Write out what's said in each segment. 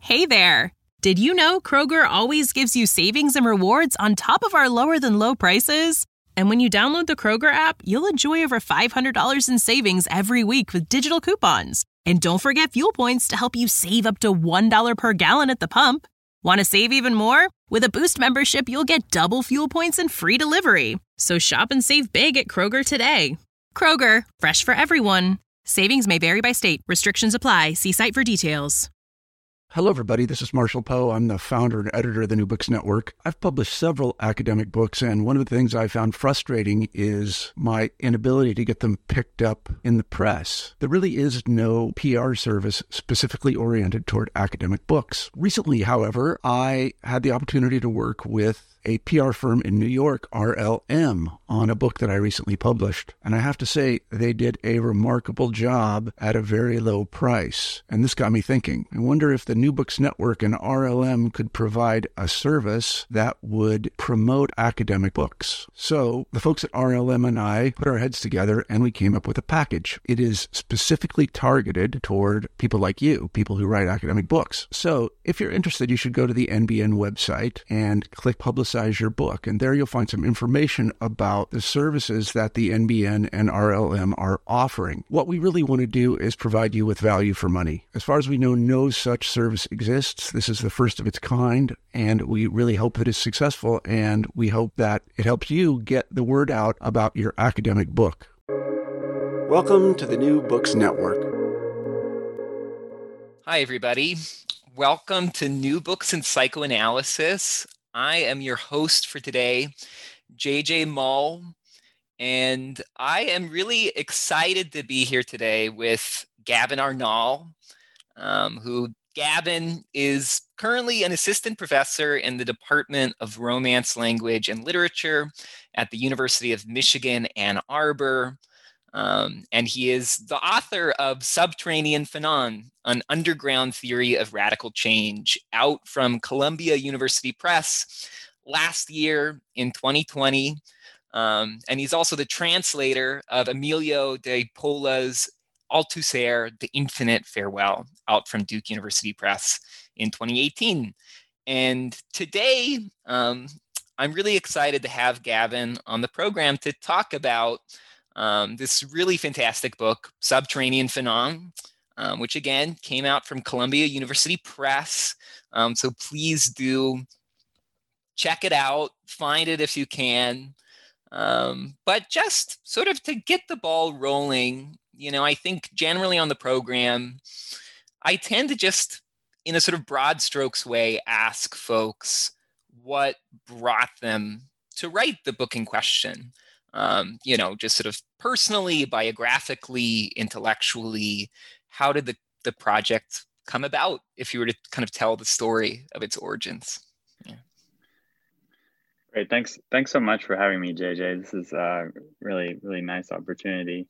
Hey there! Did you know Kroger always gives you savings and rewards on top of our lower than low prices? And when you download the Kroger app, you'll enjoy over $500 in savings every week with digital coupons. And don't forget fuel points to help you save up to $1 per gallon at the pump. Want to save even more? With a Boost membership, you'll get double fuel points and free delivery. So shop and save big at Kroger today. Kroger, fresh for everyone. Savings may vary by state. Restrictions apply. See site for details. Hello, everybody. This is Marshall Poe. I'm the founder and editor of the New Books Network. I've published several academic books, and one of the things I found frustrating is my inability to get them picked up in the press. There really is no PR service specifically oriented toward academic books. Recently, however, I had the opportunity to work with a PR firm in New York, RLM, on a book that I recently published. And I have to say, they did a remarkable job at a very low price. And this got me thinking. I wonder if the New Books Network and RLM could provide a service that would promote academic books. So the folks at RLM and I put our heads together and we came up with a package. It is specifically targeted toward people like you, people who write academic books. So if you're interested, you should go to the NBN website and click Publicize Your Book. And there you'll find some information about the services that the NBN and RLM are offering. What we really want to do is provide you with value for money. As far as we know, no such service exists. This is the first of its kind, and we really hope that it's successful, and we hope that it helps you get the word out about your academic book. Welcome to the New Books Network. Hi, everybody. Welcome to New Books in Psychoanalysis. I am your host for today, JJ Mull, and I am really excited to be here today with Gavin Arnall, who Gavin is currently an assistant professor in the Department of Romance, Language, and Literature at the University of Michigan, Ann Arbor. And he is the author of Subterranean Fanon, an underground theory of radical change, out from Columbia University Press last year in 2020. And he's also the translator of Emilio de Pola's Althusser, The Infinite Farewell, out from Duke University Press in 2018. And today, I'm really excited to have Gavin on the program to talk about this really fantastic book, Subterranean Fanon, which again came out from Columbia University Press. So please do check it out, find it if you can. But just sort of to get the ball rolling, I think generally on the program, I tend to just, in a sort of broad strokes way, ask folks what brought them to write the book in question. Just sort of personally, biographically, intellectually, how did the project come about, if you were to kind of tell the story of its origins? Yeah. Great. Thanks so much for having me, JJ. This is a really, really nice opportunity.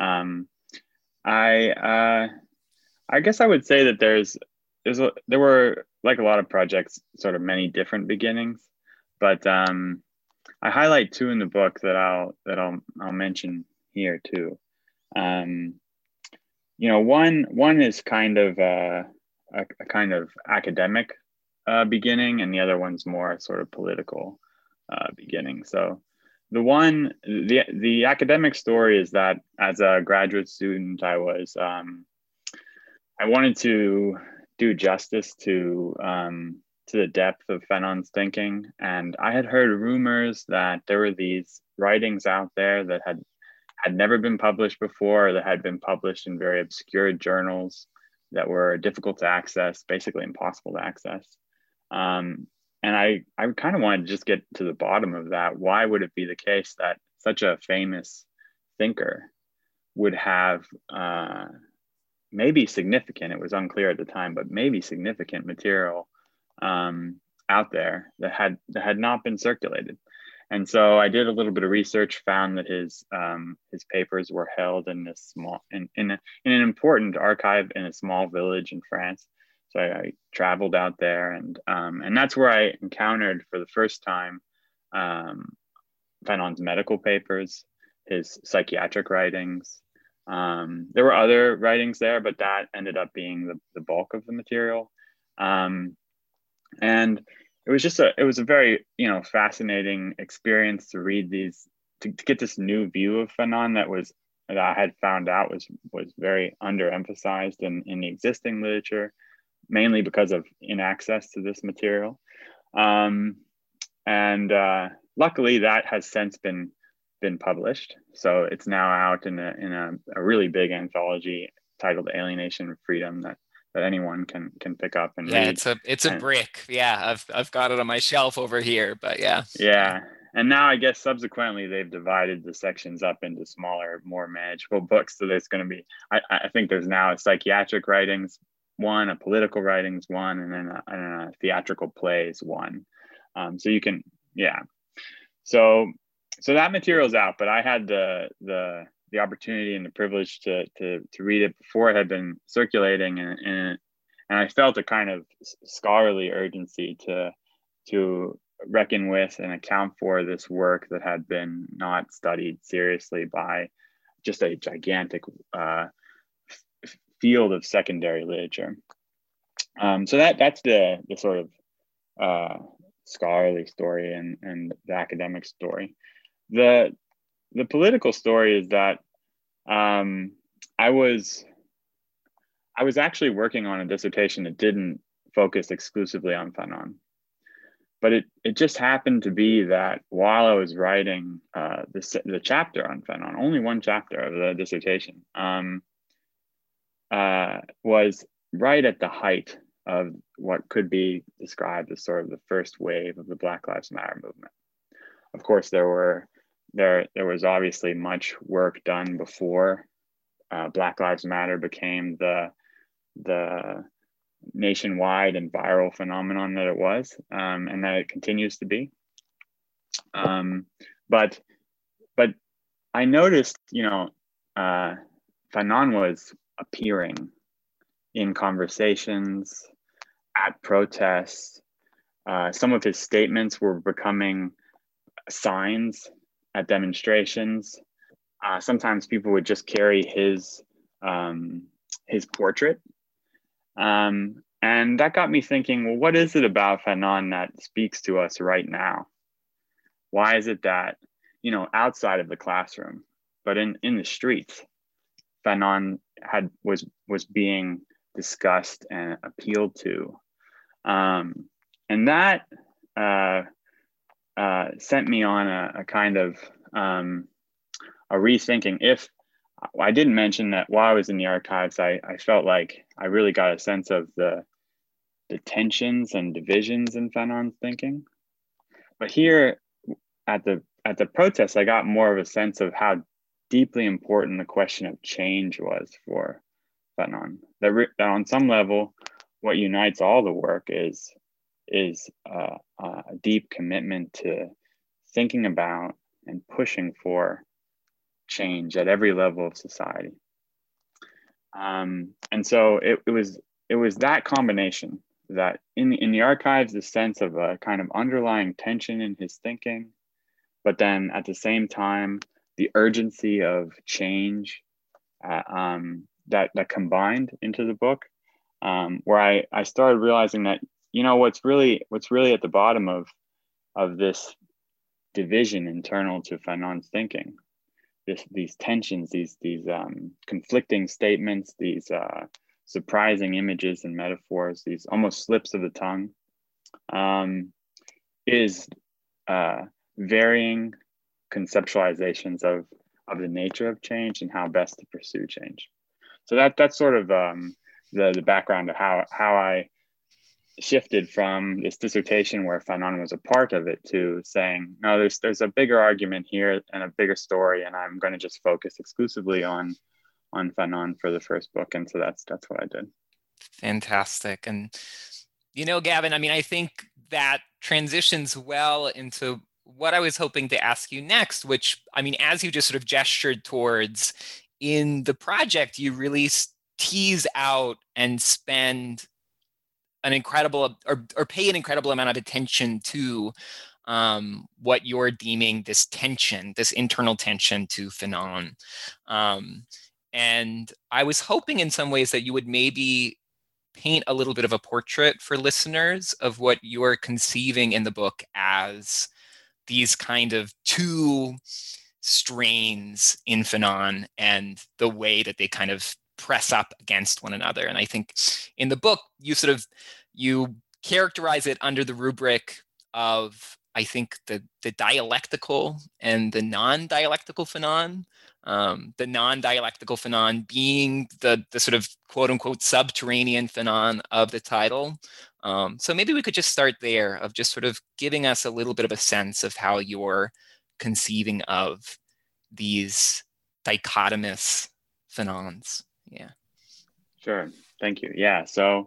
I guess I would say that there were, like a lot of projects, sort of many different beginnings, but I highlight two in the book that I'll mention here too. One is kind of a kind of academic beginning, and the other one's more sort of political beginning. So the academic story is that as a graduate student, I wanted to do justice to the depth of Fanon's thinking. And I had heard rumors that there were these writings out there that had never been published before, or that had been published in very obscure journals that were difficult to access, basically impossible to access. And I kind of wanted to just get to the bottom of that. Why would it be the case that such a famous thinker would have maybe significant, it was unclear at the time, but maybe significant material out there that had not been circulated? And so I did a little bit of research, found that his papers were held in this small, in an important archive in a small village in France. So I traveled out there, and that's where I encountered for the first time Fanon's medical papers, his psychiatric writings. There were other writings there, but that ended up being the bulk of the material. And it was a very, fascinating experience to read these, to get this new view of Fanon that I had found out was very underemphasized in the existing literature, mainly because of inaccess to this material. And luckily that has since been published. So it's now out in a really big anthology titled Alienation and Freedom that anyone can pick up and read. It's a brick. Yeah, I've got it on my shelf over here, but yeah. Yeah. And now I guess subsequently they've divided the sections up into smaller, more manageable books. So there's going to be, I think there's now a psychiatric writings one, a political writings one, and then a theatrical plays one. So you can, yeah. So that material's out, but I had the opportunity and the privilege to read it before it had been circulating, and I felt a kind of scholarly urgency to reckon with and account for this work that had been not studied seriously by just a gigantic field of secondary literature. So that's the sort of scholarly story and the academic story. The political story is that I was actually working on a dissertation that didn't focus exclusively on Fanon, but it just happened to be that while I was writing the chapter on Fanon, only one chapter of the dissertation, was right at the height of what could be described as sort of the first wave of the Black Lives Matter movement. Of course, there was obviously much work done before Black Lives Matter became the nationwide and viral phenomenon that it was, and that it continues to be. But I noticed, Fanon was appearing in conversations, at protests. Some of his statements were becoming signs at demonstrations. Sometimes people would just carry his portrait. And that got me thinking, well, what is it about Fanon that speaks to us right now? Why is it that, outside of the classroom, but in the streets, Fanon was being discussed and appealed to? And that sent me on a kind of a rethinking. If I didn't mention that while I was in the archives, I felt like I really got a sense of the tensions and divisions in Fanon's thinking. But here at the protest, I got more of a sense of how deeply important the question of change was for Fanon. That on some level, what unites all the work is a deep commitment to thinking about and pushing for change at every level of society. And so it was that combination that in the archives, the sense of a kind of underlying tension in his thinking, but then at the same time, the urgency of change that combined into the book, where I started realizing that, what's really at the bottom of this division internal to Fanon's thinking, these tensions, these conflicting statements, these surprising images and metaphors, these almost slips of the tongue, is varying conceptualizations of the nature of change and how best to pursue change. So that's sort of the background of how I shifted from this dissertation where Fanon was a part of it to saying, no, there's a bigger argument here and a bigger story, and I'm going to just focus exclusively on Fanon for the first book. And so that's what I did. Fantastic. And Gavin, I think that transitions well into what I was hoping to ask you next, which, as you just sort of gestured towards in the project, you really tease out and spend an incredible or pay an incredible amount of attention to what you're deeming this tension, this internal tension to Fanon. And I was hoping in some ways that you would maybe paint a little bit of a portrait for listeners of what you're conceiving in the book as these kind of two strains in Fanon and the way that they kind of press up against one another. And I think in the book, you characterize it under the rubric of, I think, the dialectical and the non-dialectical Fanon. The non-dialectical Fanon being the sort of quote unquote subterranean Fanon of the title. So maybe we could just start there, of just sort of giving us a little bit of a sense of how you're conceiving of these dichotomous Fanons. Yeah. Sure. Thank you. Yeah. So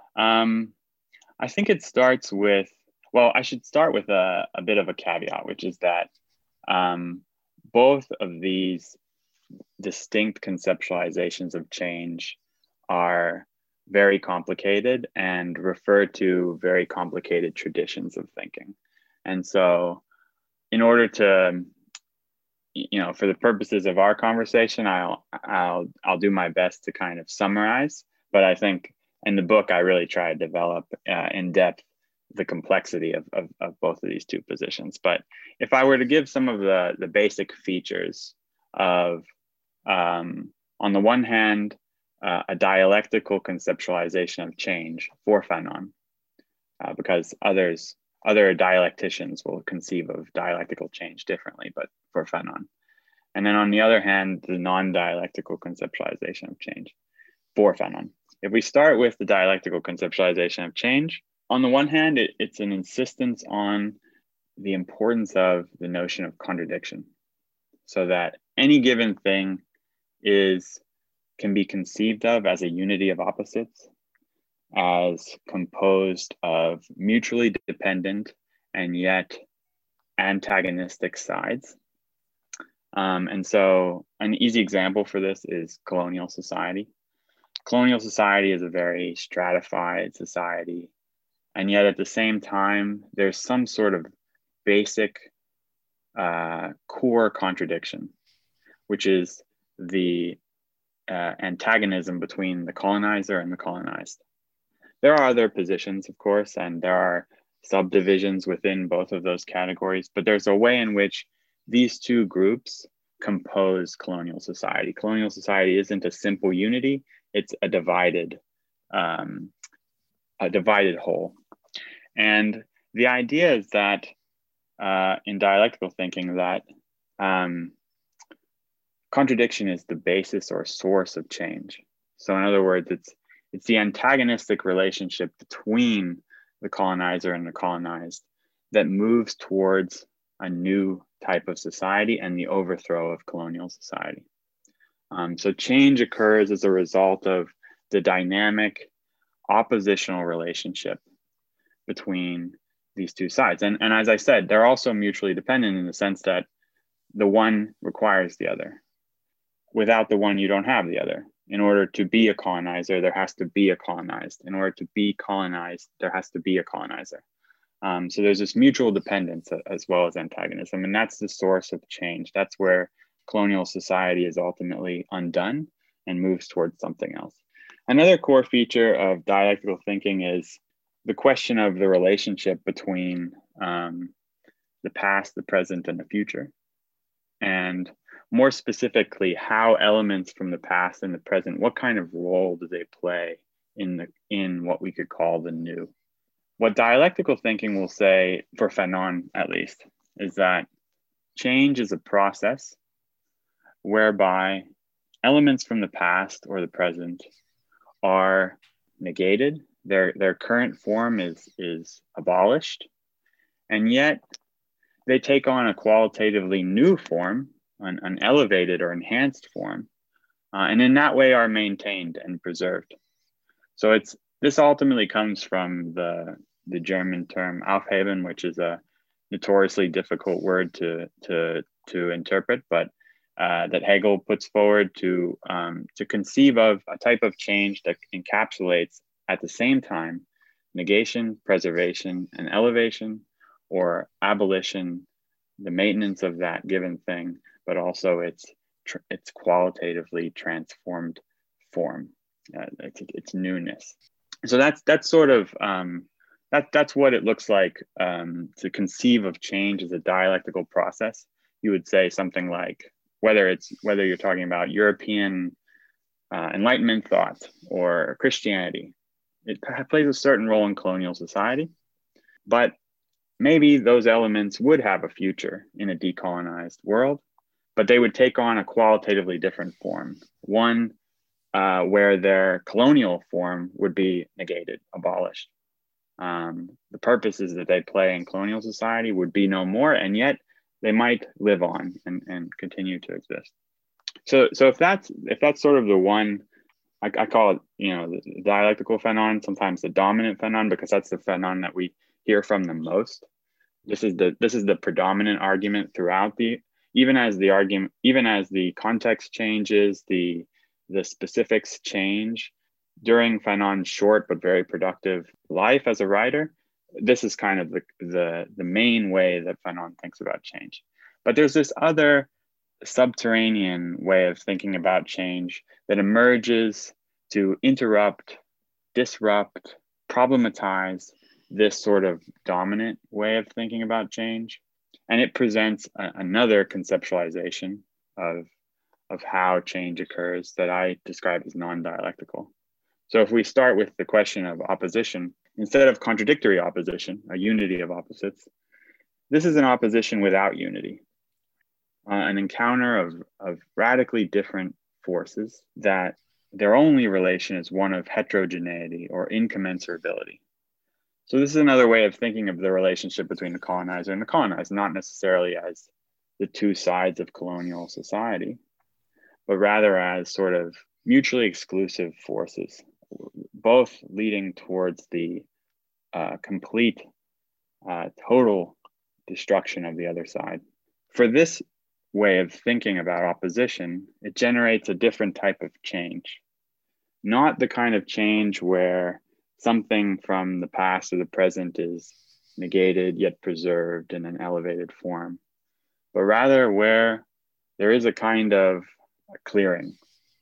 I think it starts with, well, I should start with a bit of a caveat, which is that both of these distinct conceptualizations of change are very complicated and refer to very complicated traditions of thinking. And so in order to, for the purposes of our conversation, I'll do my best to kind of summarize, but I think in the book, I really try to develop in depth the complexity of both of these two positions. But if I were to give some of the basic features of, on the one hand, a dialectical conceptualization of change for Fanon, because other dialecticians will conceive of dialectical change differently, but for Fanon. And then on the other hand, the non-dialectical conceptualization of change for Fanon. If we start with the dialectical conceptualization of change, on the one hand, it's an insistence on the importance of the notion of contradiction, so that any given thing can be conceived of as a unity of opposites, as composed of mutually dependent and yet antagonistic sides. And so an easy example for this is colonial society. Colonial society is a very stratified society, and yet at the same time, there's some sort of basic core contradiction, which is the antagonism between the colonizer and the colonized. There are other positions, of course, and there are subdivisions within both of those categories, but there's a way in which these two groups compose colonial society. Colonial society isn't a simple unity, it's a divided whole. And the idea is that in dialectical thinking that contradiction is the basis or source of change. So in other words, it's the antagonistic relationship between the colonizer and the colonized that moves towards a new type of society and the overthrow of colonial society. So change occurs as a result of the dynamic oppositional relationship between these two sides. And as I said, they're also mutually dependent in the sense that the one requires the other. Without the one, you don't have the other. In order to be a colonizer, there has to be a colonized. In order to be colonized, there has to be a colonizer. So there's this mutual dependence as well as antagonism, and that's the source of change. That's where colonial society is ultimately undone and moves towards something else. Another core feature of dialectical thinking is the question of the relationship between the past, the present, and the future. And more specifically, how elements from the past and the present, what kind of role do they play in what we could call the new? What dialectical thinking will say, for Fanon at least, is that change is a process whereby elements from the past or the present are negated. Their current form is abolished, and yet they take on a qualitatively new form, an elevated or enhanced form, and in that way are maintained and preserved. So this ultimately comes from the German term Aufheben, which is a notoriously difficult word to interpret, but that Hegel puts forward to conceive of a type of change that encapsulates at the same time negation, preservation, and elevation, or abolition, the maintenance of that given thing, but also its qualitatively transformed form, its newness. So that's sort of that's what it looks like to conceive of change as a dialectical process. You would say something like, whether you're talking about European Enlightenment thought or Christianity, it plays a certain role in colonial society, but maybe those elements would have a future in a decolonized world, but they would take on a qualitatively different form. One where their colonial form would be negated, abolished. The purposes that they play in colonial society would be no more, and yet they might live on and continue to exist. So if that's sort of the one, I call it, the dialectical phenon, sometimes the dominant phenon, because that's the phenon that we hear from the most. This is the predominant argument throughout even as the context changes, the specifics change during Fanon's short but very productive life as a writer. This is kind of the main way that Fanon thinks about change. But there's this other subterranean way of thinking about change that emerges to interrupt, disrupt, problematize this sort of dominant way of thinking about change. And it presents another conceptualization of how change occurs that I describe as non-dialectical. So if we start with the question of opposition, instead of contradictory opposition, a unity of opposites, this is an opposition without unity, an encounter of radically different forces that their only relation is one of heterogeneity or incommensurability. So this is another way of thinking of the relationship between the colonizer and the colonized, not necessarily as the two sides of colonial society, but rather as sort of mutually exclusive forces, both leading towards the complete, total destruction of the other side. For this way of thinking about opposition, it generates a different type of change, not the kind of change where something from the past or the present is negated yet preserved in an elevated form, but rather where there is a kind of clearing,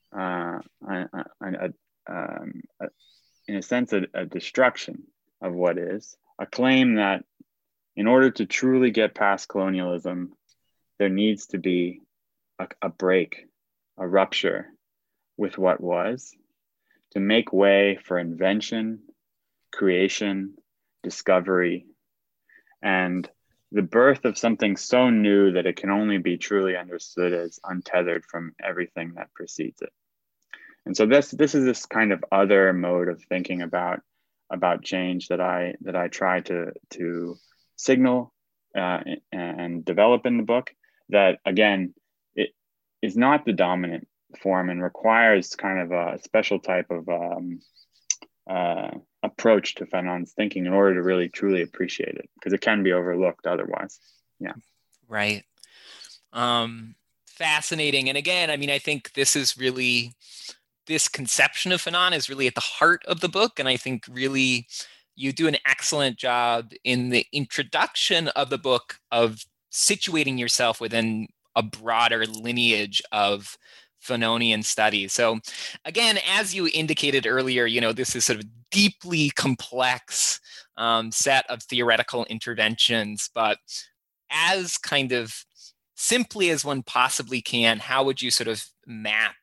in a sense, a destruction of what is, a claim that in order to truly get past colonialism, there needs to be a break, a rupture with what was, to make way for invention, creation, discovery, and the birth of something so new that it can only be truly understood as untethered from everything that precedes it. And so this is this kind of other mode of thinking about change that I try to signal and develop in the book, that again, it is not the dominant form and requires kind of a special type of approach to Fanon's thinking in order to really truly appreciate it, because it can be overlooked otherwise. Yeah. Right. Fascinating. And again, I mean, I think this conception of Fanon is really at the heart of the book. And I think really you do an excellent job in the introduction of the book of situating yourself within a broader lineage of Fanonian studies. So again, as you indicated earlier, this is sort of deeply complex set of theoretical interventions, but as kind of simply as one possibly can, how would you sort of map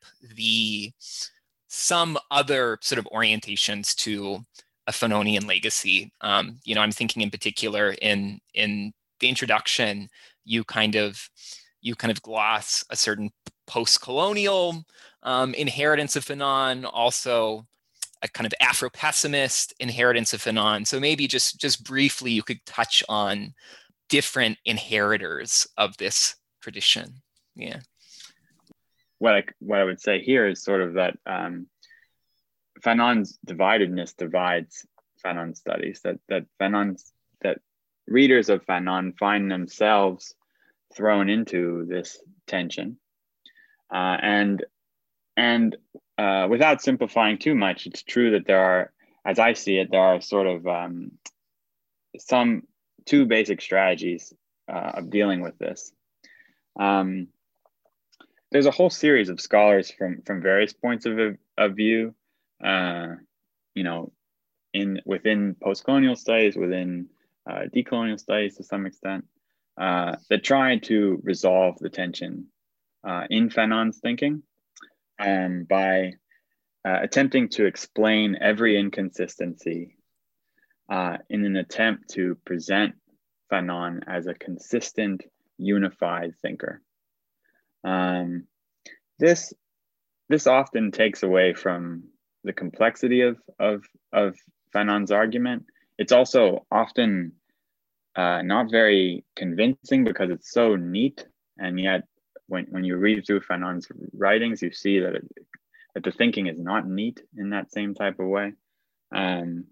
some other sort of orientations to a Fanonian legacy? I'm thinking in particular in the introduction, you kind of gloss a certain post-colonial inheritance of Fanon, also a kind of Afro-pessimist inheritance of Fanon. So maybe just briefly, you could touch on different inheritors of this tradition. Yeah. What I would say here is sort of that Fanon's dividedness divides Fanon studies. That readers of Fanon find themselves thrown into this tension, and without simplifying too much, it's true that there are, as I see it, there are sort of some two basic strategies of dealing with this. There's a whole series of scholars from various points of view, within post-colonial studies, within decolonial studies to some extent, that try to resolve the tension in Fanon's thinking by attempting to explain every inconsistency in an attempt to present Fanon as a consistent, unified thinker. This often takes away from the complexity of Fanon's argument. It's also often not very convincing because it's so neat, and yet when you read through Fanon's writings, you see that the thinking is not neat in that same type of way. And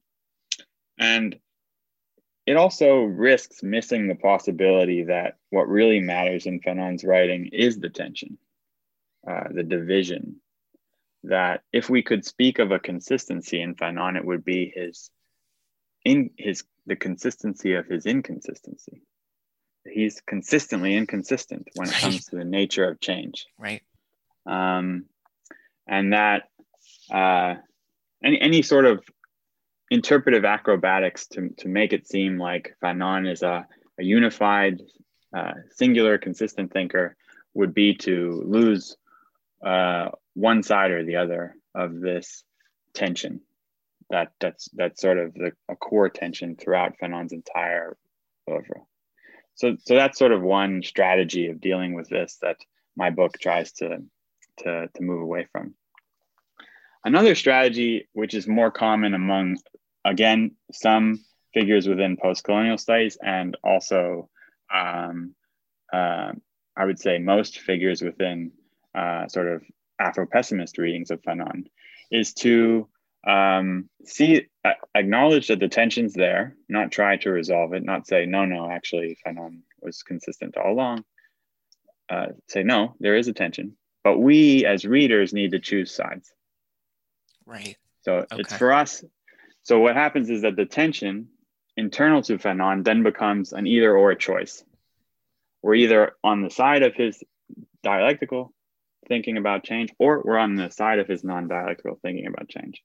it also risks missing the possibility that what really matters in Fanon's writing is the tension, the division. That if we could speak of a consistency in Fanon, it would be the consistency of his inconsistency. He's consistently inconsistent when it comes to the nature of change. Right. And that any sort of interpretive acrobatics to make it seem like Fanon is a unified, singular, consistent thinker would be to lose one side or the other of this tension. That's sort of a core tension throughout Fanon's entire oeuvre. So that's sort of one strategy of dealing with this that my book tries to move away from. Another strategy, which is more common among, again, some figures within post-colonial studies, and also I would say most figures within sort of Afro-pessimist readings of Fanon, is to acknowledge that the tension's there, not try to resolve it, not say, no, actually Fanon was consistent all along. Say, no, there is a tension, but we as readers need to choose sides. Right. So it's for us. So what happens is that the tension internal to Fanon then becomes an either or choice. We're either on the side of his dialectical thinking about change, or we're on the side of his non-dialectical thinking about change.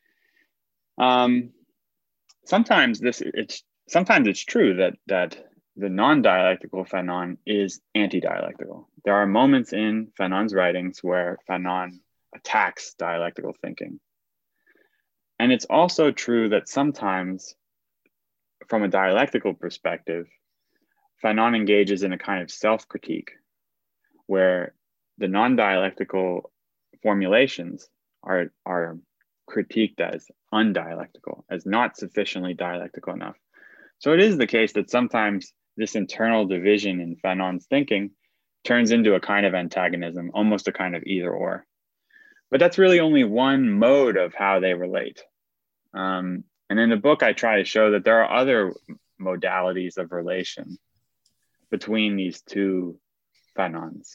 Sometimes it's true that the non-dialectical Fanon is anti-dialectical. There are moments in Fanon's writings where Fanon attacks dialectical thinking. And it's also true that sometimes, from a dialectical perspective, Fanon engages in a kind of self-critique where the non-dialectical formulations are critiqued as undialectical, as not sufficiently dialectical enough. So it is the case that sometimes this internal division in Fanon's thinking turns into a kind of antagonism, almost a kind of either or. But that's really only one mode of how they relate. And in the book, I try to show that there are other modalities of relation between these two Fanons.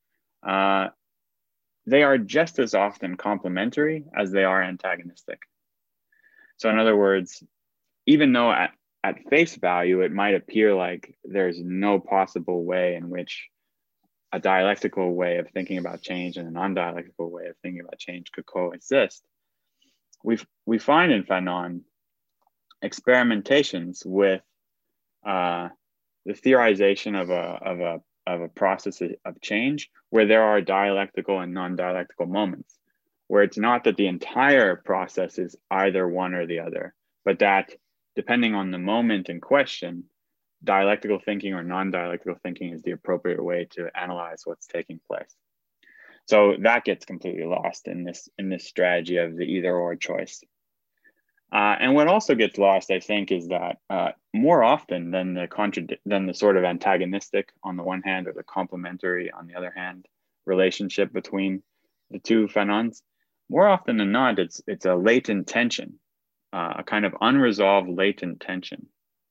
They are just as often complementary as they are antagonistic. So in other words, even though at face value, it might appear like there's no possible way in which a dialectical way of thinking about change and a non-dialectical way of thinking about change could coexist, we find in Fanon experimentations with the theorization of a process of change where there are dialectical and non-dialectical moments, where it's not that the entire process is either one or the other, but that depending on the moment in question, dialectical thinking or non-dialectical thinking is the appropriate way to analyze what's taking place. So that gets completely lost in this strategy of the either or choice. And what also gets lost, I think, is that more often than the sort of antagonistic on the one hand or the complementary on the other hand relationship between the two Fanons, more often than not, it's a latent tension, a kind of unresolved latent tension.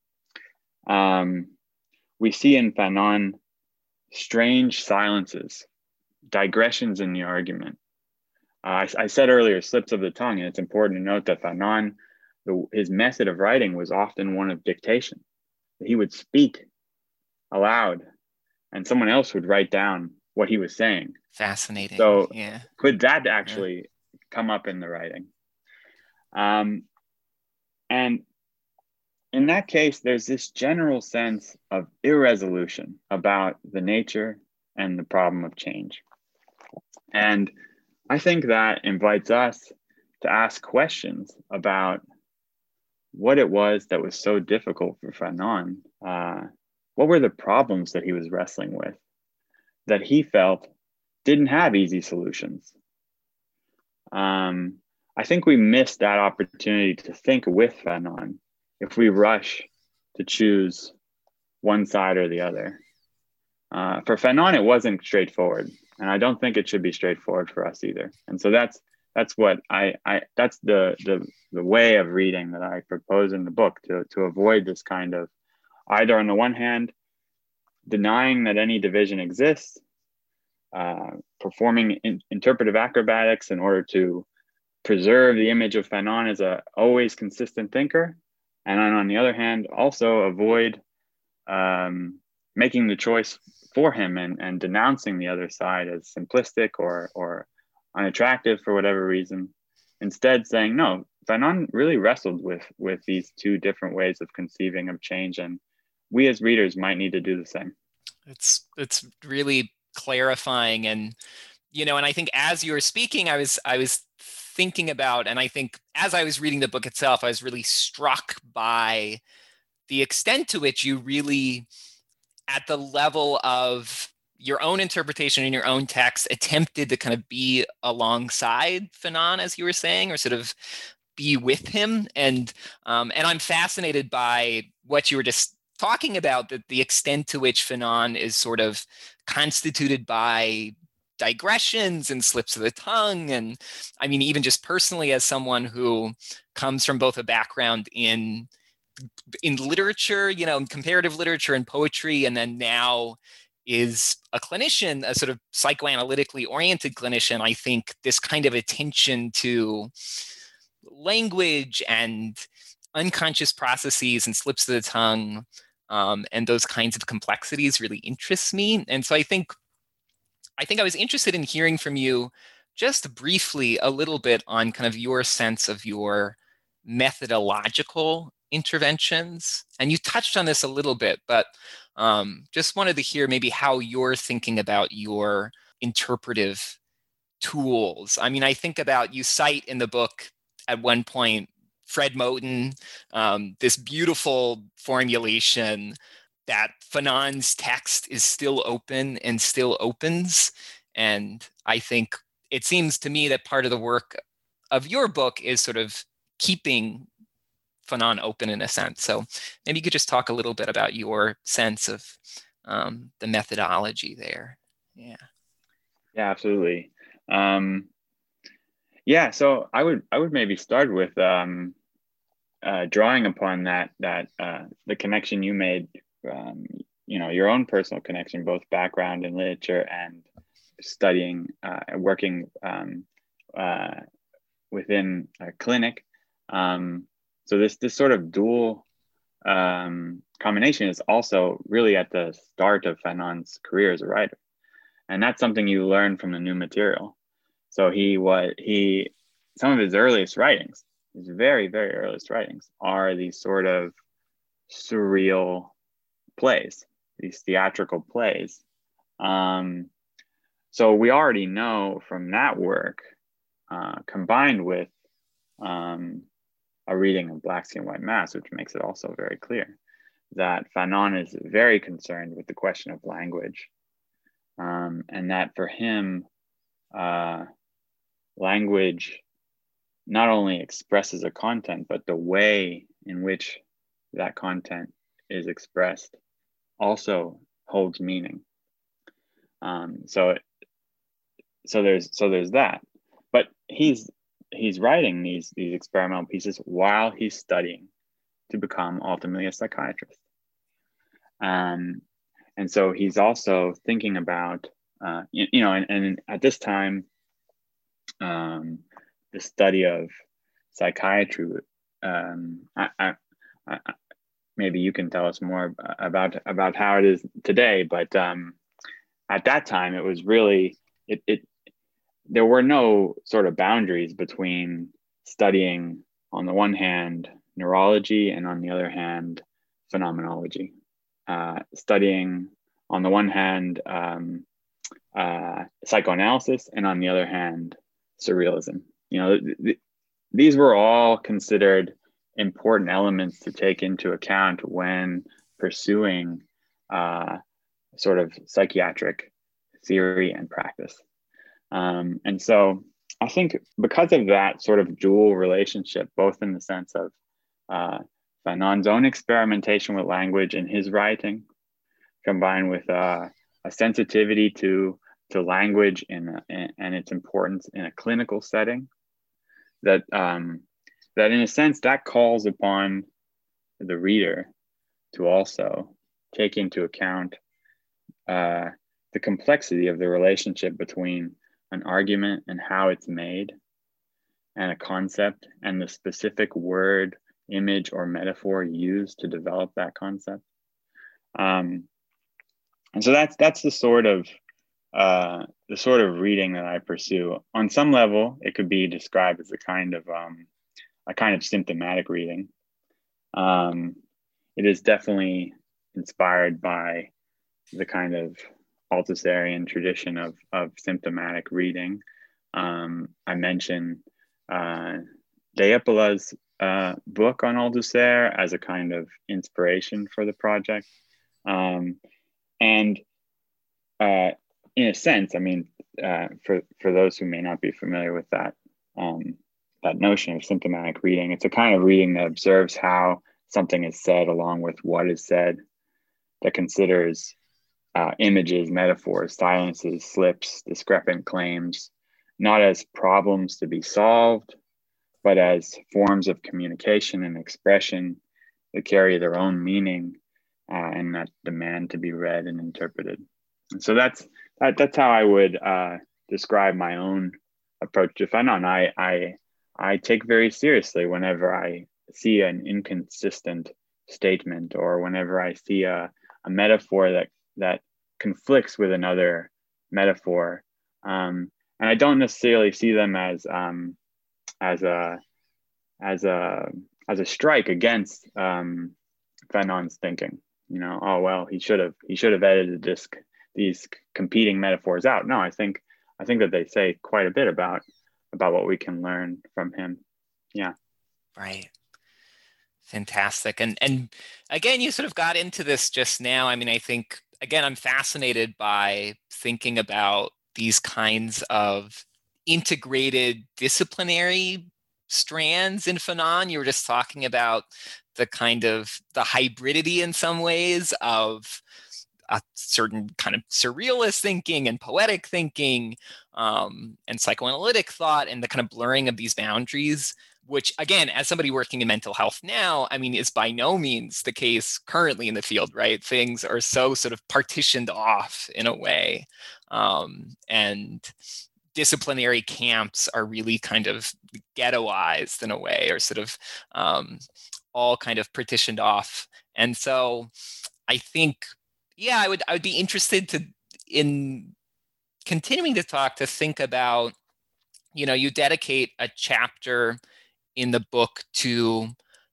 We see in Fanon strange silences, digressions in the argument. I said earlier, slips of the tongue, and it's important to note that Fanon, his method of writing was often one of dictation. He would speak aloud, and someone else would write down what he was saying. Fascinating. So yeah. Could that actually come up in the writing? And in that case, there's this general sense of irresolution about the nature and the problem of change. And I think that invites us to ask questions about what it was that was so difficult for Fanon. What were the problems that he was wrestling with that he felt didn't have easy solutions? I think we missed that opportunity to think with Fanon if we rush to choose one side or the other. For Fanon, it wasn't straightforward, and I don't think it should be straightforward for us either. And so that's what that's the way of reading that I propose in the book, to avoid this kind of either, on the one hand, denying that any division exists, performing interpretive acrobatics in order to preserve the image of Fanon as a always consistent thinker, and then on the other hand, also avoid making the choice for him and denouncing the other side as simplistic or unattractive for whatever reason. Instead, saying, no, Fanon really wrestled with these two different ways of conceiving of change, and we as readers might need to do the same. It's really clarifying, and and I think as you were speaking, I was thinking about, and I think as I was reading the book itself, I was really struck by the extent to which you really, at the level of your own interpretation in your own text, attempted to kind of be alongside Fanon, as you were saying, or sort of be with him. And I'm fascinated by what you were just talking about, that the extent to which Fanon is sort of constituted by digressions and slips of the tongue. And I mean, even just personally, as someone who comes from both a background in literature, in comparative literature and poetry, and then now is a clinician, a sort of psychoanalytically oriented clinician, I think this kind of attention to language and unconscious processes and slips of the tongue, and those kinds of complexities really interests me. And so I think I was interested in hearing from you just briefly a little bit on kind of your sense of your methodological interventions. And you touched on this a little bit, but just wanted to hear maybe how you're thinking about your interpretive tools. I mean, I think about, you cite in the book at one point Fred Moten, this beautiful formulation that Fanon's text is still open and still opens. And I think it seems to me that part of the work of your book is sort of keeping Fanon open in a sense. So maybe you could just talk a little bit about your sense of the methodology there. Yeah, absolutely. So I would maybe start with drawing upon that the connection you made, your own personal connection, both background in literature and studying, working within a clinic. So this sort of dual combination is also really at the start of Fanon's career as a writer, and that's something you learn from the new material. So some of his earliest writings, his very, very earliest writings, are these sort of surreal plays, these theatrical plays. So we already know from that work, combined with a reading of Black Skin, White Mass, which makes it also very clear that Fanon is very concerned with the question of language, and that for him, language not only expresses a content, but the way in which that content is expressed also holds meaning. So there's that, but he's writing these experimental pieces while he's studying to become ultimately a psychiatrist. And so he's also thinking about, and at this time, the study of psychiatry, maybe you can tell us more about how it is today, but at that time it was really, there were no sort of boundaries between studying on the one hand neurology, and on the other hand, phenomenology, studying on the one hand psychoanalysis, and on the other hand, surrealism. These were all considered important elements to take into account when pursuing sort of psychiatric theory and practice. And so I think because of that sort of dual relationship, both in the sense of Fanon's own experimentation with language in his writing, combined with a sensitivity to language and its importance in a clinical setting, that in a sense that calls upon the reader to also take into account the complexity of the relationship between an argument and how it's made, and a concept and the specific word, image, or metaphor used to develop that concept. And so that's the sort of reading that I pursue. On some level, it could be described as a kind of symptomatic reading. It is definitely inspired by the kind of Althusserian tradition of symptomatic reading. I mentioned Deipola's book on Althusser as a kind of inspiration for the project. And in a sense, I mean, for those who may not be familiar with that notion of symptomatic reading, it's a kind of reading that observes how something is said along with what is said, that considers images, metaphors, silences, slips, discrepant claims, not as problems to be solved, but as forms of communication and expression that carry their own meaning and that demand to be read and interpreted. And so that's how I would describe my own approach to Fanon. I take very seriously whenever I see an inconsistent statement, or whenever I see a metaphor that conflicts with another metaphor, and I don't necessarily see them as a strike against Fanon's thinking. Oh well, he should have edited these competing metaphors out. No, I think that they say quite a bit about what we can learn from him. Yeah. Right. Fantastic. And again, you sort of got into this just now. I mean, I think, again, I'm fascinated by thinking about these kinds of integrated disciplinary strands in Fanon. You were just talking about the kind of the hybridity in some ways of a certain kind of surrealist thinking and poetic thinking and psychoanalytic thought, and the kind of blurring of these boundaries, which, again, as somebody working in mental health now, I mean, is by no means the case currently in the field, right? Things are so sort of partitioned off in a way. And disciplinary camps are really kind of ghettoized in a way, or sort of all kind of partitioned off. And so I think, yeah, I would be interested in continuing to think about, you dedicate a chapter in the book to,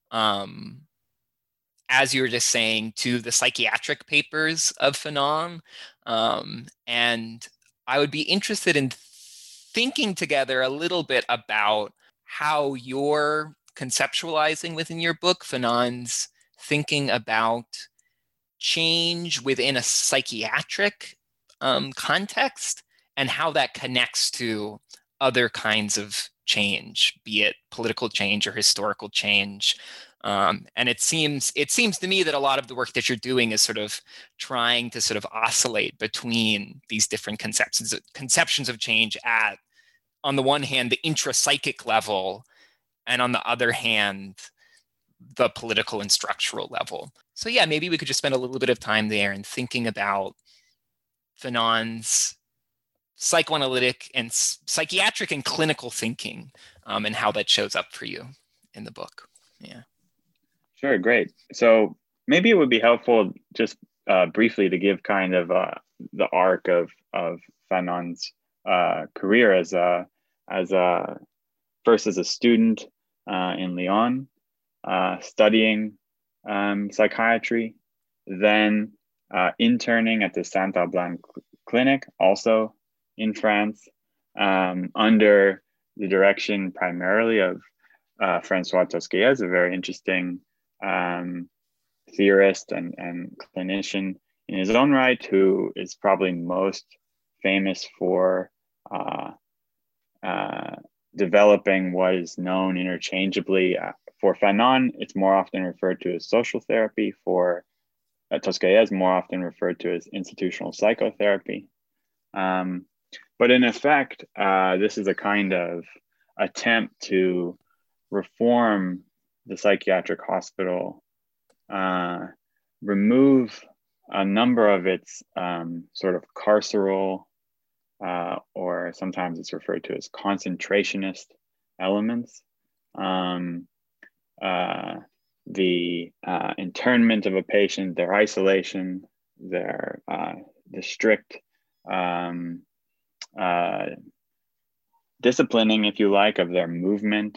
as you were just saying, to the psychiatric papers of Fanon. And I would be interested in thinking together a little bit about how you're conceptualizing within your book Fanon's thinking about change within a psychiatric context, and how that connects to other kinds of change, be it political change or historical change. And it seems to me that a lot of the work that you're doing is sort of trying to sort of oscillate between these different conceptions of change at, on the one hand, the intrapsychic level, and on the other hand, the political and structural level. So yeah, maybe we could just spend a little bit of time there and thinking about Fanon's psychoanalytic and psychiatric and clinical thinking, and how that shows up for you in the book. Yeah. Sure, great. So maybe it would be helpful just briefly to give kind of the arc of Fanon's career as first as a student in Lyon, studying psychiatry, then interning at the Saint-Albin Clinic, also in France, under the direction primarily of Francois Tosquelles, a very interesting theorist and clinician in his own right, who is probably most famous for developing what is known interchangeably. For Fanon, it's more often referred to as social therapy. For Tosquelles, more often referred to as institutional psychotherapy. But in effect, this is a kind of attempt to reform the psychiatric hospital, remove a number of its sort of carceral, or sometimes it's referred to as concentrationist elements. The internment of a patient, their isolation, their the strict disciplining, if you like, of their movement,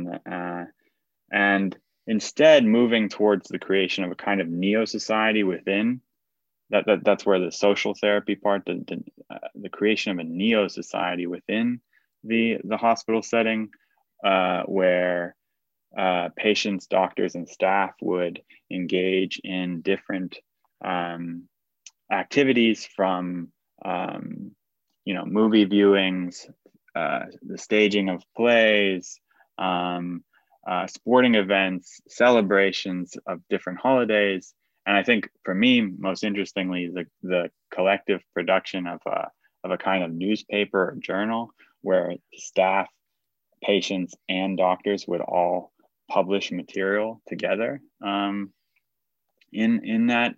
and instead moving towards the creation of a kind of neo-society within. That's where the social therapy part, the creation of a neo-society within the hospital setting, where patients, doctors, and staff would engage in different activities, from movie viewings, the staging of plays, sporting events, celebrations of different holidays. And I think for me, most interestingly, the collective production of a kind of newspaper or journal where staff, patients, and doctors would all publish material together in that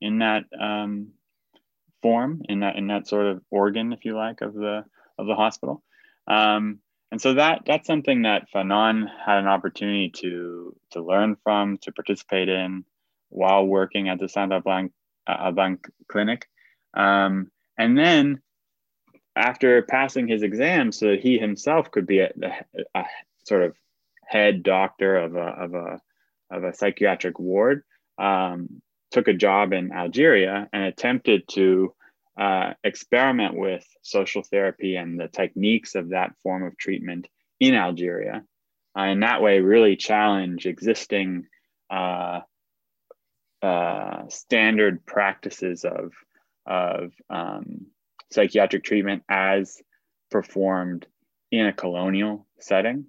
form, in that sort of organ, if you like, of the hospital. And so that's something that Fanon had an opportunity to learn from, to participate in, while working at the Saint-Albin Clinic. And then after passing his exam, so that he himself could be a sort of head doctor of a psychiatric ward, took a job in Algeria and attempted to experiment with social therapy and the techniques of that form of treatment in Algeria. In that way, really challenge existing standard practices of psychiatric treatment as performed in a colonial setting.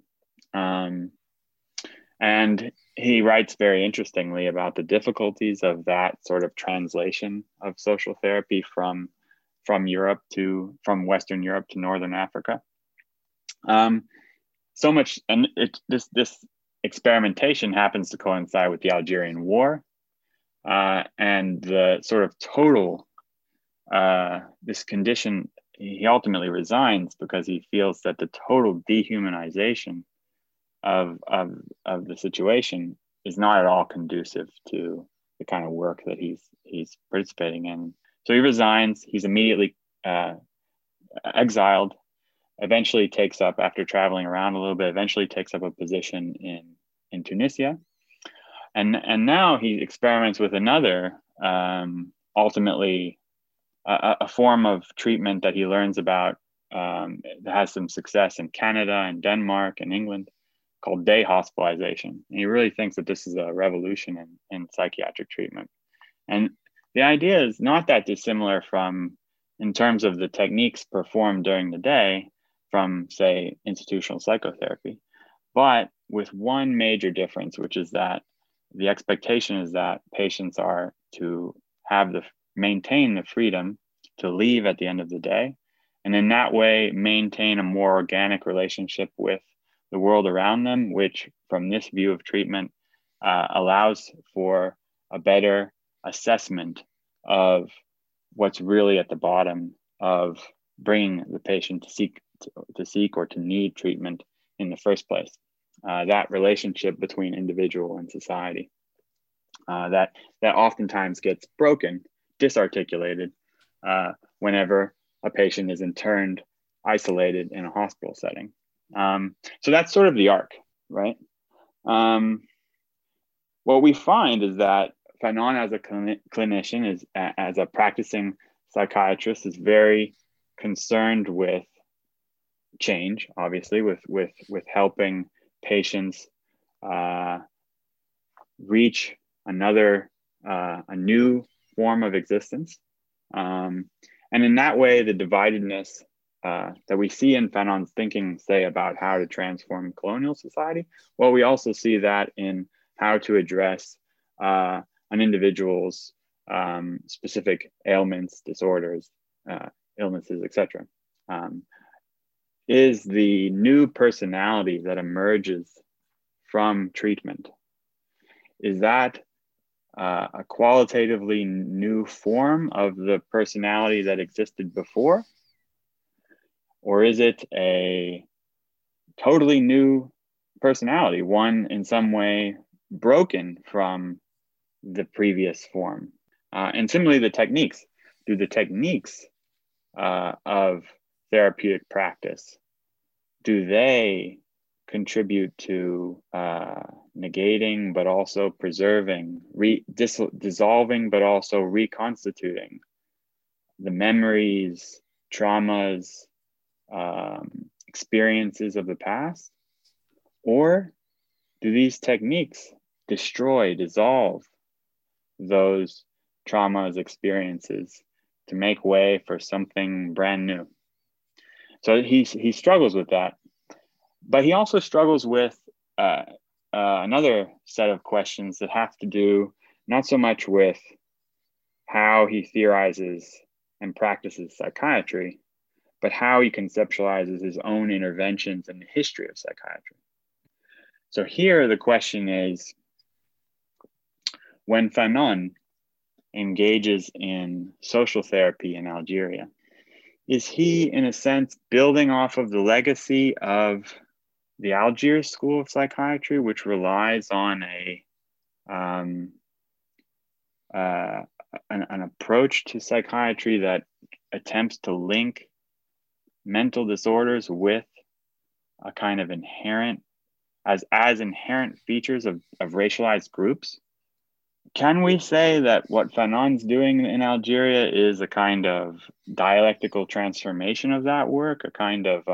And he writes very interestingly about the difficulties of that sort of translation of social therapy from Western Europe to Northern Africa. So much, and this experimentation happens to coincide with the Algerian War, and the sort of total, this condition, he ultimately resigns because he feels that the total dehumanization of the situation is not at all conducive to the kind of work that he's participating in. So he resigns. He's immediately exiled. Eventually takes up, after traveling around a little bit, takes up a position in Tunisia. And now he experiments with another, ultimately a form of treatment that he learns about, that has some success in Canada and Denmark and England, called day hospitalization. And he really thinks that this is a revolution in psychiatric treatment. And the idea is not that dissimilar from, in terms of the techniques performed during the day, from, say, institutional psychotherapy, but with one major difference, which is that the expectation is that patients are to maintain the freedom to leave at the end of the day, and in that way maintain a more organic relationship with the world around them, which from this view of treatment allows for a better assessment of what's really at the bottom of bringing the patient to seek or to need treatment in the first place. That relationship between individual and society that oftentimes gets broken, disarticulated, whenever a patient is interned, isolated in a hospital setting. So that's sort of the arc, right? what we find is that Fanon, as a clinician, as a practicing psychiatrist, is very concerned with change, obviously, with helping patients reach a new form of existence. And in that way, the dividedness that we see in Fanon's thinking, say, about how to transform colonial society, well, we also see that in how to address an individual's specific ailments, disorders, illnesses, etc. Is the new personality that emerges from treatment. Is that a qualitatively new form of the personality that existed before? Or is it a totally new personality, one in some way broken from the previous form? And similarly, the techniques. Do the techniques of therapeutic practice, do they contribute to negating, but also preserving, dissolving, but also reconstituting the memories, traumas, experiences of the past? Or do these techniques destroy, dissolve those traumas, experiences to make way for something brand new? So he struggles with that. But he also struggles with another set of questions that have to do not so much with how he theorizes and practices psychiatry, but how he conceptualizes his own interventions in the history of psychiatry. So here the question is, when Fanon engages in social therapy in Algeria, is he, in a sense, building off of the legacy of the Algiers School of Psychiatry, which relies on an approach to psychiatry that attempts to link mental disorders with a kind of inherent features of racialized groups? Can we say that what Fanon's doing in Algeria is a kind of dialectical transformation of that work, a kind of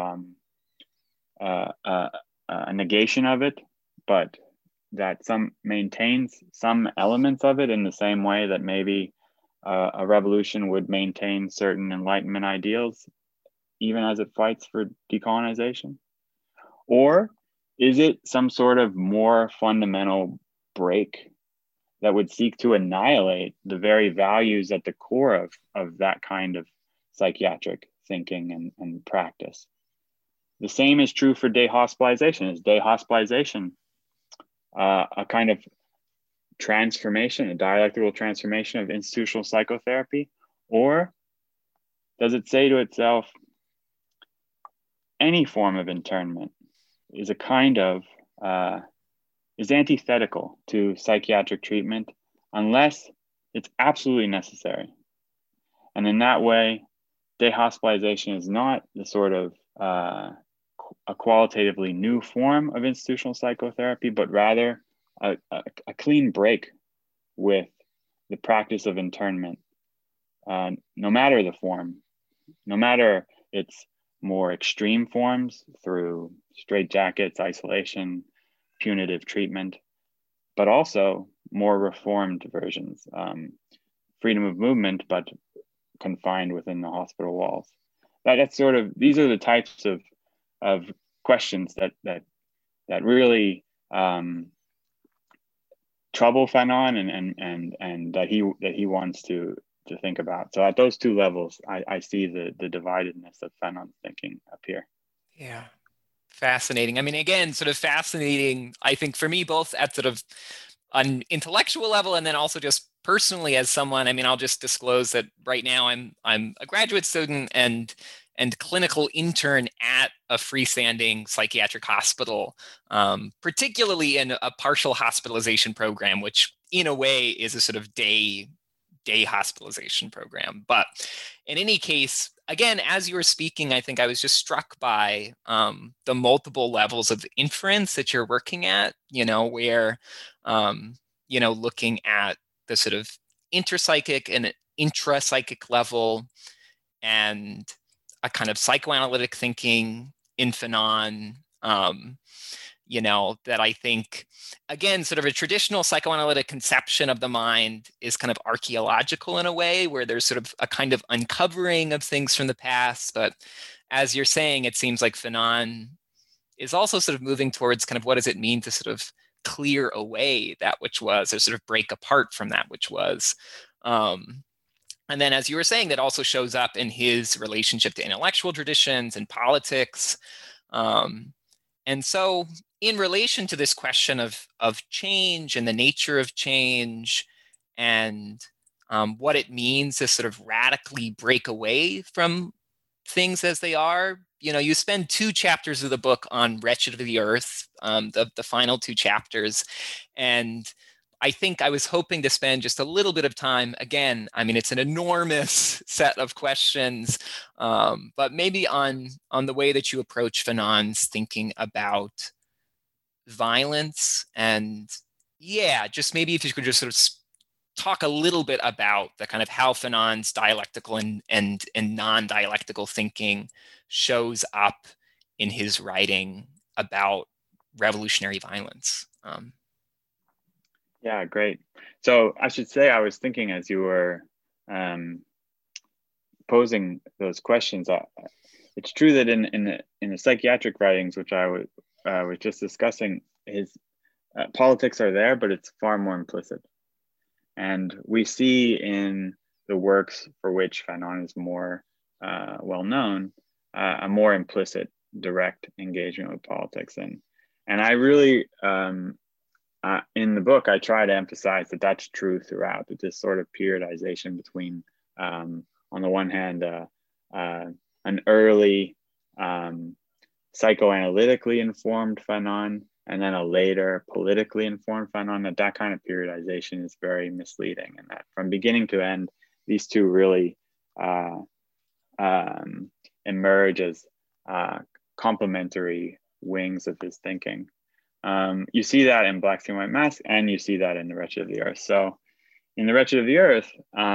a negation of it, but that maintains some elements of it in the same way that maybe a revolution would maintain certain Enlightenment ideals, even as it fights for decolonization? Or is it some sort of more fundamental break that would seek to annihilate the very values at the core of that kind of psychiatric thinking and practice? The same is true for dehospitalization. Is dehospitalization a kind of transformation, a dialectical transformation of institutional psychotherapy? Or does it say to itself, any form of internment is a kind of, is antithetical to psychiatric treatment unless it's absolutely necessary? And in that way, dehospitalization is not the sort of a qualitatively new form of institutional psychotherapy, but rather a clean break with the practice of internment, no matter the form, no matter its more extreme forms through straitjackets, isolation, punitive treatment, but also more reformed versions, freedom of movement, but confined within the hospital walls. That's sort of, these are the types of questions that really trouble Fanon and that he wants to think about. So at those two levels, I see the dividedness of Fanon's thinking appear. Yeah. Fascinating. I mean, again, sort of fascinating, I think, for me, both at sort of an intellectual level and then also just personally as someone. I mean, I'll just disclose that right now I'm a graduate student and clinical intern at a freestanding psychiatric hospital, particularly in a partial hospitalization program, which in a way is a sort of day hospitalization program. But in any case, again, as you were speaking, I think I was just struck by the multiple levels of inference that you're working at, where, looking at the sort of interpsychic and intrapsychic level, and a kind of psychoanalytic thinking in Fanon, that I think, again, sort of a traditional psychoanalytic conception of the mind is kind of archaeological in a way, where there's sort of a kind of uncovering of things from the past. But as you're saying, it seems like Fanon is also sort of moving towards kind of what does it mean to sort of clear away that which was, or sort of break apart from that which was. And then, as you were saying, that also shows up in his relationship to intellectual traditions and politics. And so, in relation to this question of change and the nature of change, and what it means to sort of radically break away from things as they are, you spend 2 chapters of the book on Wretched of the Earth, the final 2 chapters. And I think I was hoping to spend just a little bit of time. Again, I mean, it's an enormous set of questions, but maybe on the way that you approach Fanon's thinking about violence. And just maybe if you could just sort of talk a little bit about the kind of how Fanon's dialectical and non-dialectical thinking shows up in his writing about revolutionary violence. Yeah, great. So I should say, I was thinking as you were posing those questions, it's true that in the psychiatric writings, which I was just discussing, his politics are there, but it's far more implicit. And we see in the works for which Fanon is more well known, a more implicit, direct engagement with politics. And I really, in the book, I try to emphasize that that's true throughout, that this sort of periodization between, on the one hand, an early psychoanalytically informed Fanon, and then a later politically informed Fanon, that kind of periodization is very misleading, and that from beginning to end, these two really emerge as complementary wings of his thinking. You see that in Black Skin, White Mask, and you see that in The Wretched of the Earth. So in The Wretched of the Earth,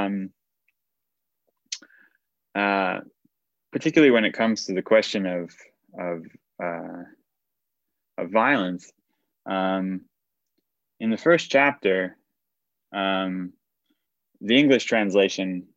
particularly when it comes to the question of violence, in the first chapter, the English translation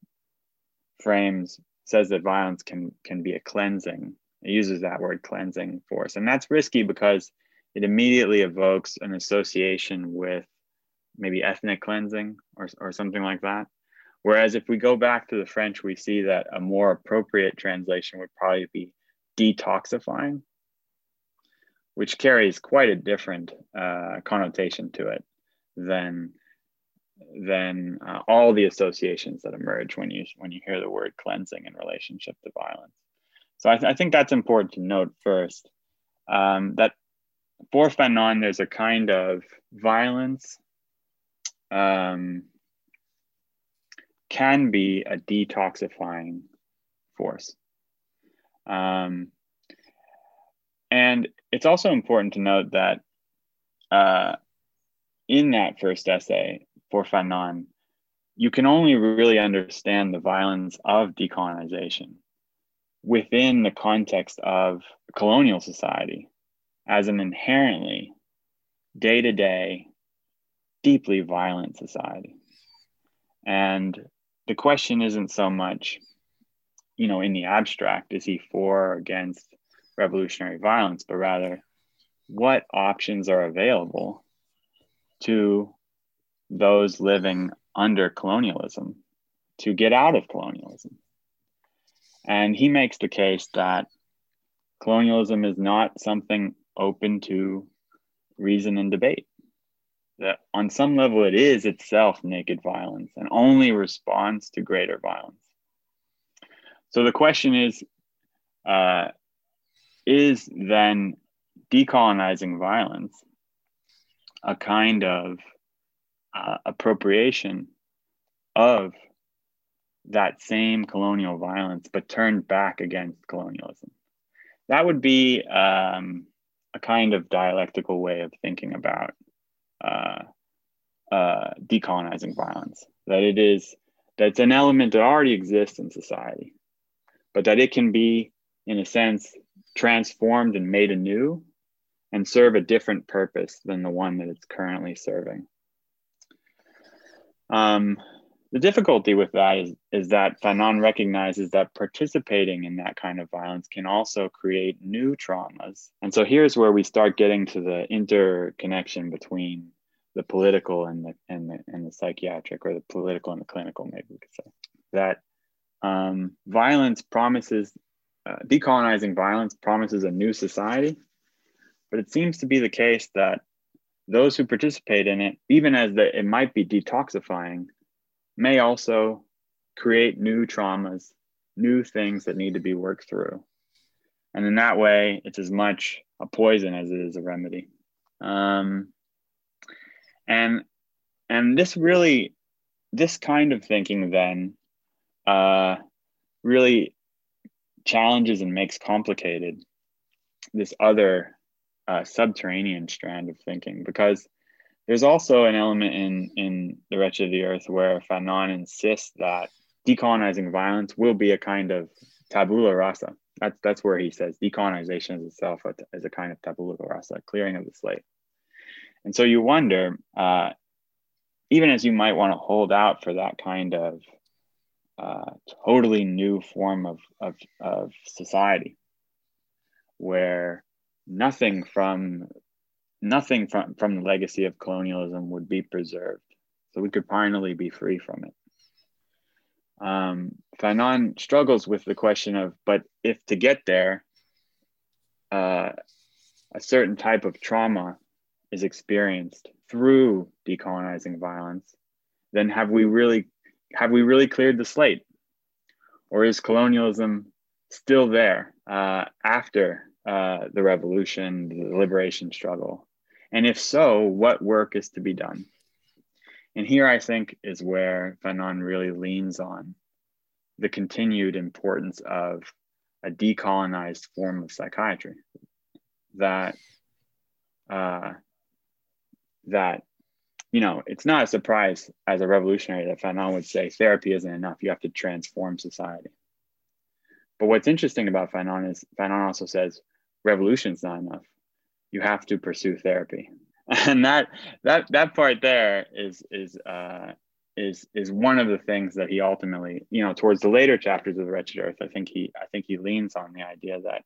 says that violence can be a cleansing. It uses that word cleansing force, and that's risky because it immediately evokes an association with maybe ethnic cleansing or something like that. Whereas if we go back to the French, we see that a more appropriate translation would probably be detoxifying, which carries quite a different connotation to it than all the associations that emerge when you hear the word cleansing in relationship to violence. So I think that's important to note first, that for Fanon, there's a kind of violence can be a detoxifying force. And it's also important to note that in that first essay for Fanon, you can only really understand the violence of decolonization within the context of colonial society as an inherently day-to-day, deeply violent society. And the question isn't so much, in the abstract, is he for or against revolutionary violence, but rather what options are available to those living under colonialism to get out of colonialism. And he makes the case that colonialism is not something open to reason and debate, that on some level it is itself naked violence and only responds to greater violence. So the question is then decolonizing violence a kind of appropriation of that same colonial violence, but turned back against colonialism? That would be a kind of dialectical way of thinking about decolonizing violence, that that's an element that already exists in society, but that it can be, in a sense, transformed and made anew and serve a different purpose than the one that it's currently serving. The difficulty with that is that Fanon recognizes that participating in that kind of violence can also create new traumas. And so here's where we start getting to the interconnection between the political and the psychiatric, or the political and the clinical, maybe we could say. That violence promises, decolonizing violence promises a new society, but it seems to be the case that those who participate in it, even as it might be detoxifying, may also create new traumas, new things that need to be worked through. And in that way, it's as much a poison as it is a remedy. And this kind of thinking then really challenges and makes complicated this other subterranean strand of thinking, because there's also an element in The Wretched of the Earth where Fanon insists that decolonizing violence will be a kind of tabula rasa. That's where he says decolonization is itself as a kind of tabula rasa, clearing of the slate. And so you wonder, even as you might want to hold out for that kind of totally new form of society, where nothing from the legacy of colonialism would be preserved, so we could finally be free from it. Fanon struggles with the question of, but if to get there, a certain type of trauma is experienced through decolonizing violence, then have we really cleared the slate, or is colonialism still there after the revolution, the liberation struggle? And if so, what work is to be done? And here I think is where Fanon really leans on the continued importance of a decolonized form of psychiatry. That it's not a surprise as a revolutionary that Fanon would say therapy isn't enough, you have to transform society. But what's interesting about Fanon is Fanon also says revolution's not enough, you have to pursue therapy. And that part there is one of the things that he ultimately, towards the later chapters of The Wretched Earth, I think he leans on the idea that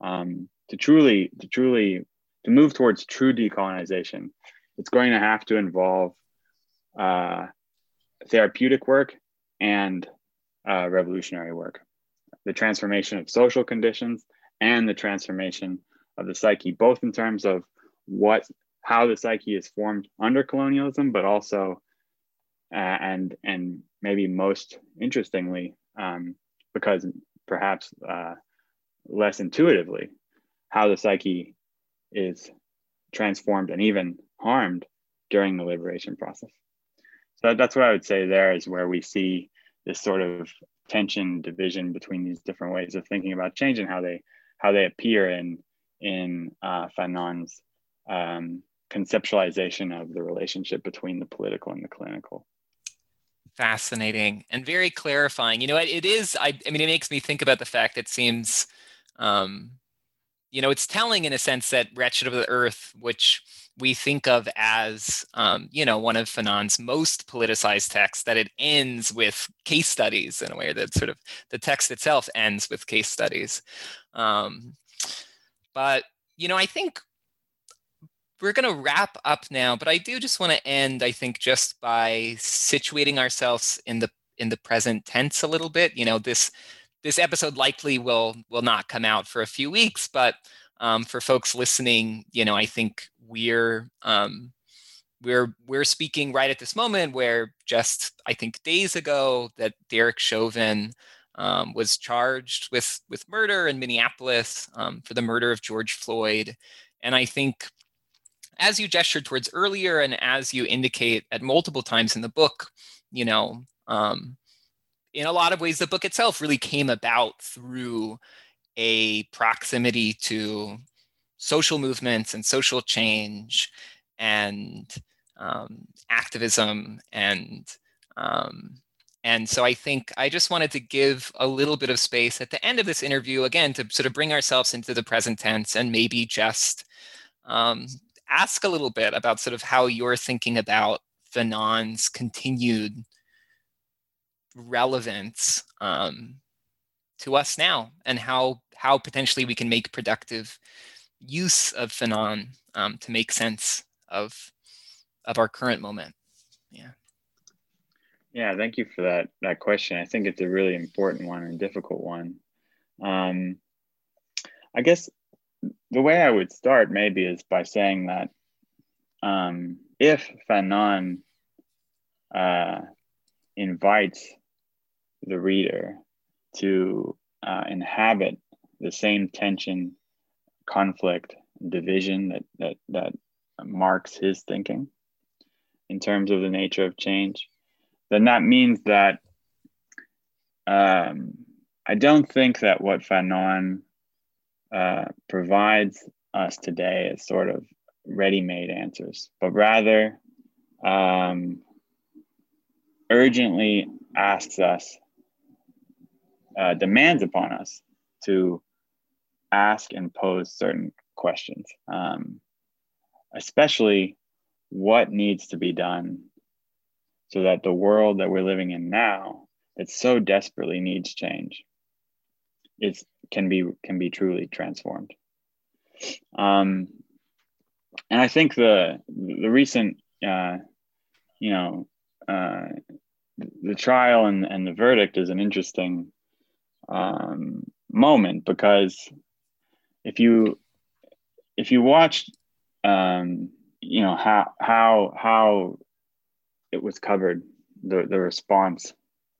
to move towards true decolonization, it's going to have to involve therapeutic work and revolutionary work, the transformation of social conditions and the transformation of the psyche, both in terms of how the psyche is formed under colonialism, but also, and maybe most interestingly, because perhaps less intuitively, how the psyche is transformed and even harmed during the liberation process. So that's what I would say there is where we see this sort of tension, division between these different ways of thinking about change and how they appear in Fanon's conceptualization of the relationship between the political and the clinical. Fascinating and very clarifying. It is, it makes me think about the fact that it seems, it's telling in a sense that Wretched of the Earth, which we think of as, one of Fanon's most politicized texts, that it ends with case studies in a way that sort of the text itself ends with case studies. But, I think we're going to wrap up now, but I do just want to end, I think, just by situating ourselves in the present tense a little bit. This episode likely will not come out for a few weeks, but for folks listening, I think we're speaking right at this moment where just, I think, days ago that Derek Chauvin was charged with murder in Minneapolis for the murder of George Floyd. And I think, as you gestured towards earlier, and as you indicate at multiple times in the book, in a lot of ways, the book itself really came about through a proximity to social movements and social change, and activism and so I think I just wanted to give a little bit of space at the end of this interview, again, to sort of bring ourselves into the present tense and maybe just ask a little bit about sort of how you're thinking about Fanon's continued relevance to us now, and how potentially we can make productive use of Fanon to make sense of our current moment. Yeah. Yeah, thank you for that question. I think it's a really important one and difficult one. I guess the way I would start maybe is by saying that if Fanon invites the reader to inhabit the same tension, conflict, division that marks his thinking in terms of the nature of change, then that means that I don't think that what Fanon provides us today is sort of ready-made answers, but rather urgently asks us, demands upon us to ask and pose certain questions, especially what needs to be done so that the world that we're living in now, that so desperately needs change, can be truly transformed. And I think the recent, the trial and the verdict is an interesting moment, because if you watched, how it was covered, the response,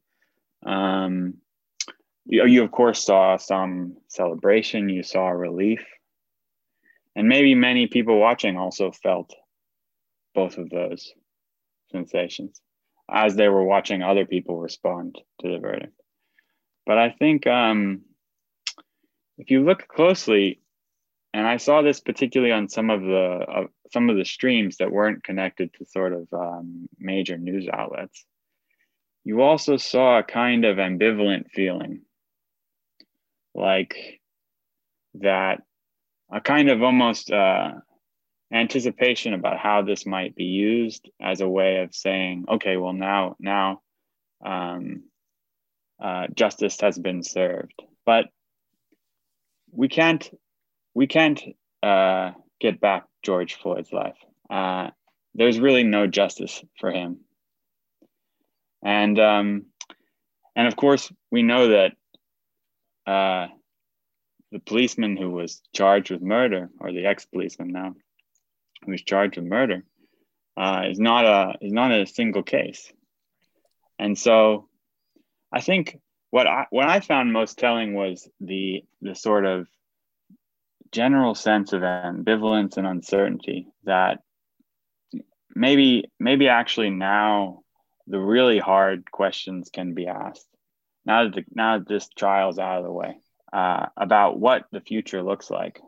you of course saw some celebration, you saw relief, and maybe many people watching also felt both of those sensations as they were watching other people respond to the verdict. But I think if you look closely, and I saw this particularly on some of the streams that weren't connected to sort of major news outlets, you also saw a kind of ambivalent feeling, like that, a kind of almost anticipation about how this might be used as a way of saying, okay, well now justice has been served, but we can't get back George Floyd's life. There's really no justice for him, and of course we know that the policeman who was charged with murder, or the ex-policeman now who was charged with murder, is not a single case. And so I think what I found most telling was the sort of general sense of ambivalence and uncertainty that maybe actually now the really hard questions can be asked now that this trial's out of the way, about what the future looks like,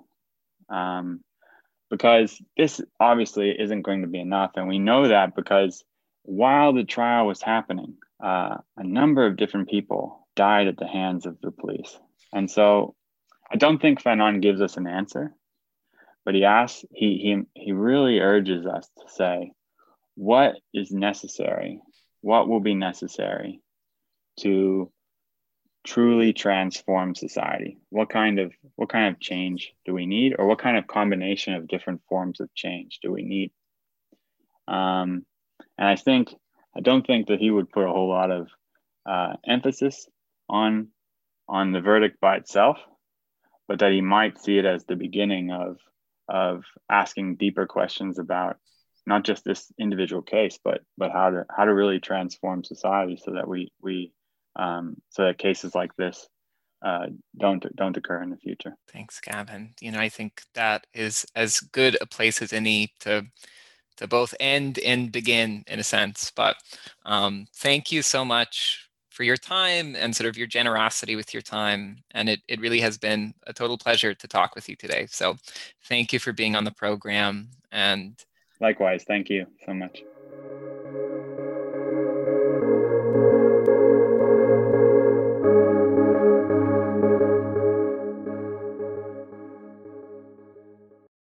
because this obviously isn't going to be enough, and we know that because while the trial was happening, a number of different people died at the hands of the police. And so I don't think Fanon gives us an answer, but he really urges us to say, what is necessary? What will be necessary to truly transform society? What kind of change do we need, or what kind of combination of different forms of change do we need? And I don't think that he would put a whole lot of emphasis on the verdict by itself, but that he might see it as the beginning of asking deeper questions about not just this individual case, but how to really transform society so that so that cases like this don't occur in the future. Thanks, Gavin. I think that is as good a place as any to both end and begin, in a sense. But thank you so much for your time and sort of your generosity with your time. And it really has been a total pleasure to talk with you today. So thank you for being on the program. And Likewise. Thank you so much.